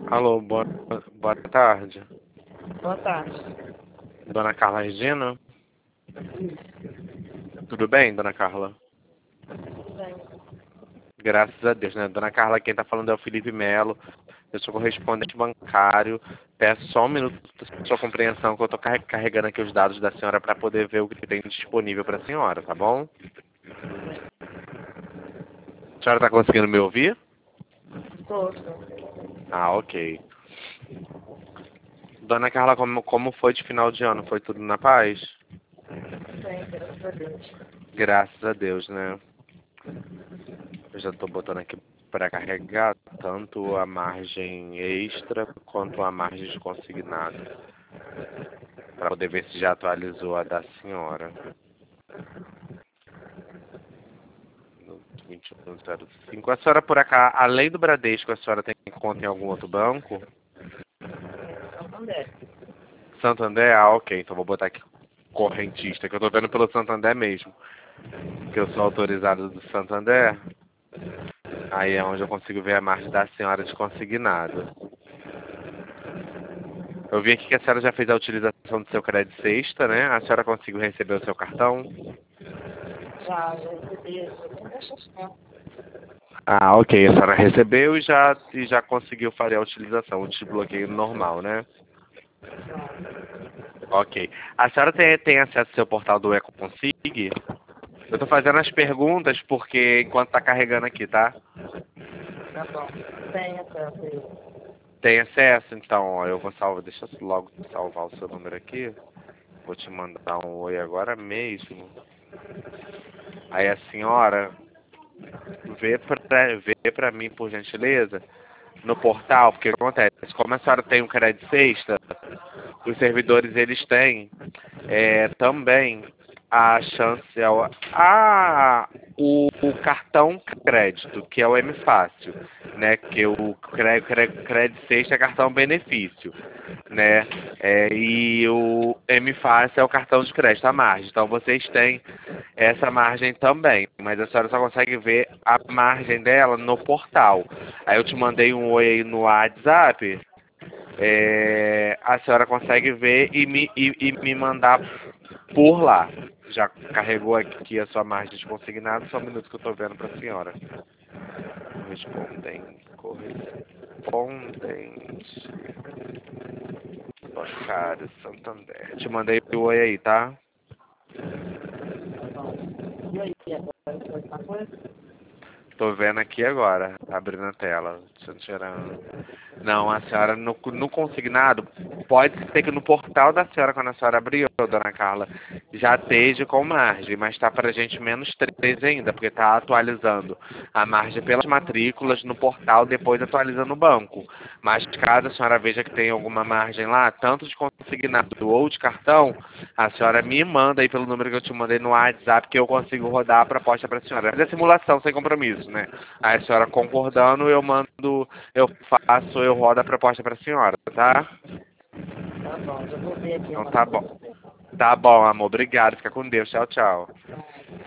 Alô, boa tarde. Boa tarde. Dona Carla Regina? Tudo bem, Dona Carla? Tudo bem. Graças a Deus, né? Dona Carla, quem tá falando é o Felipe Melo. Eu sou correspondente bancário. Peço só um minuto da sua compreensão que eu tô carregando aqui os dados da senhora para poder ver o que tem disponível para a senhora, tá bom? A senhora tá conseguindo me ouvir? Estou. Ah, ok. Dona Carla, como foi de final de ano? Foi tudo na paz? Bem, graças a Deus. Graças a Deus, né? Eu já estou botando aqui para carregar tanto a margem extra quanto a margem de consignado. Para poder ver se já atualizou a da senhora. 2105. A senhora por cá, além do Bradesco, a senhora tem conta em algum outro banco? Santander. Santander? Ah, ok. Então vou botar aqui correntista, que eu estou vendo pelo Santander mesmo. Que eu sou autorizado do Santander. Aí é onde eu consigo ver a margem da senhora de consignado. Eu vi aqui que a senhora já fez a utilização do seu crédito sexta, né? A senhora conseguiu receber o seu cartão? Já recebi. Deixa eu ver. Ah, ok. A senhora recebeu e já conseguiu fazer a utilização, o desbloqueio normal, né? Ok. A senhora tem acesso ao seu portal do EcoConsig? Eu tô fazendo as perguntas porque enquanto tá carregando aqui, tá? Tá bom. Tem acesso. Tem acesso? Então, ó, eu vou salvar. Deixa eu logo salvar o seu número aqui. Vou te mandar um oi agora mesmo. Aí a senhora vê pra mim, por gentileza, no portal, porque o que acontece? Como a senhora tem um crédito sexta, os servidores eles têm também a chance o cartão crédito, que é o M Fácil, né? Que o crédito sexta é cartão benefício, né? E o M Fácil é o cartão de crédito, a margem. Então vocês têm essa margem também, mas a senhora só consegue ver a margem dela no portal. Aí eu te mandei um oi aí no WhatsApp. A senhora consegue ver e me mandar por lá. Já carregou aqui a sua margem de consignado, só um minuto que eu estou vendo para a senhora. Correspondente bancário Santander. Te mandei o oi aí, tá? E aí, agora foi uma coisa? Tô vendo aqui agora, abrindo a tela. Deixa eu tirar. Não, a senhora no consignado, pode ser que no portal da senhora, quando a senhora abriu, dona Carla, já esteja com margem, mas está para a gente menos 13 ainda, porque está atualizando a margem pelas matrículas no portal, depois atualizando no banco. Mas caso a senhora veja que tem alguma margem lá, tanto de consignado ou de cartão, a senhora me manda aí pelo número que eu te mandei no WhatsApp, que eu consigo rodar a proposta para a senhora. Mas é simulação sem compromisso, né? Aí a senhora concordando, eu rodo a proposta para a senhora, tá? Tá bom, já vou ver aqui Então uma tá coisa. bom. Tá bom, amor. Obrigado. Fica com Deus. Tchau, tchau.